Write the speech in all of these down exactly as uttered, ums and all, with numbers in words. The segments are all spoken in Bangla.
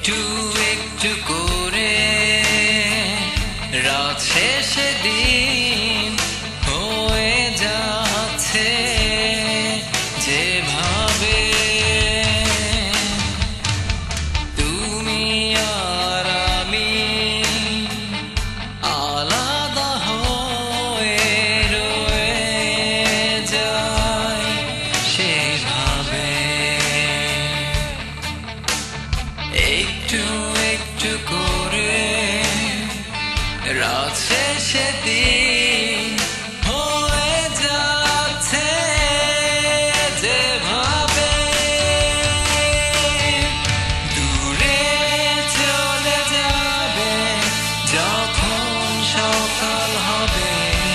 একটু একটু করে রাত শেষে দিন হয়ে যাচ্ছে যেভাবে তুমি আর আমি আলাদা হয়ে রয়ে যাই সেভাবে একটু একটু করে রাত শেষে দিন হয়ে যাচ্ছে যেভাবে দূরে চলে যাবে যখন সকাল হবে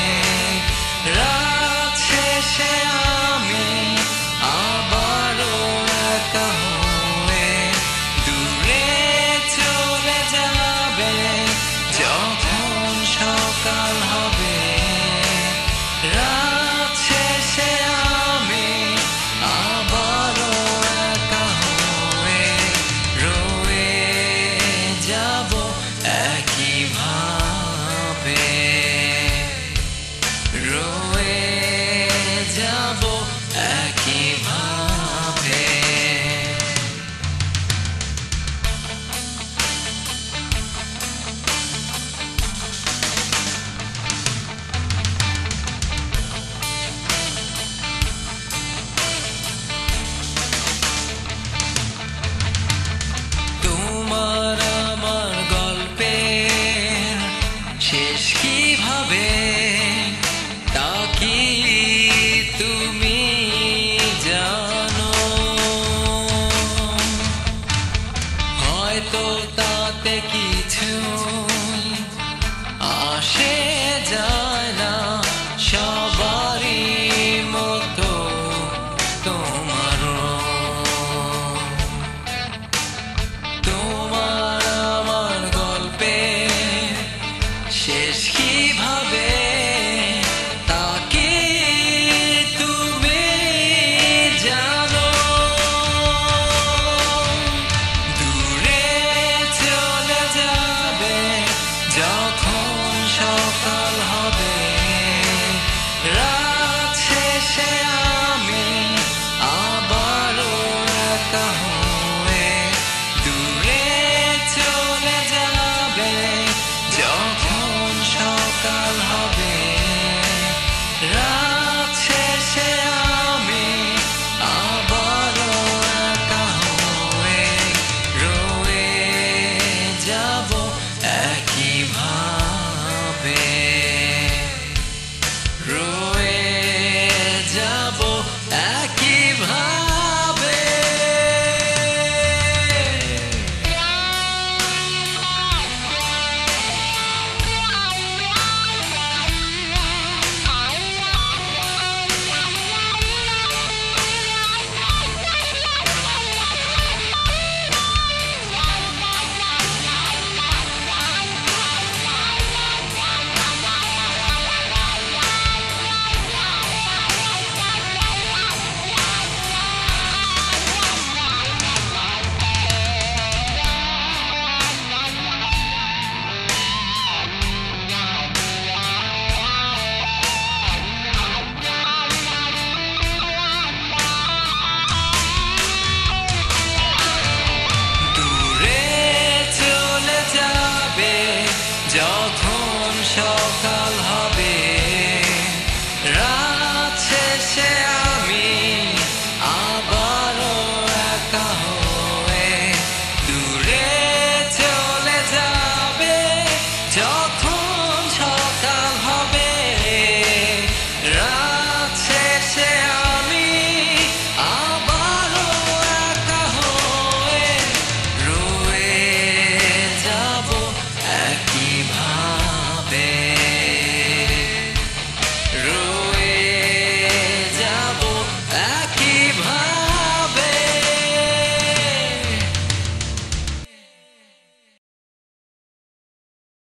রাত শেষে আমি আবারও একা হয়ে দূরে চলে যাবে যখন সকাল হবে রাত শেষে আমি আবারও একা হয়ে রয়ে যাব একইভাবে রয়ে যাব একইভাবে তোমার আমার গল্পের শেষ কিভাবে তা কি তুমি জানো হয়তো তাতে কিছু আসে যায়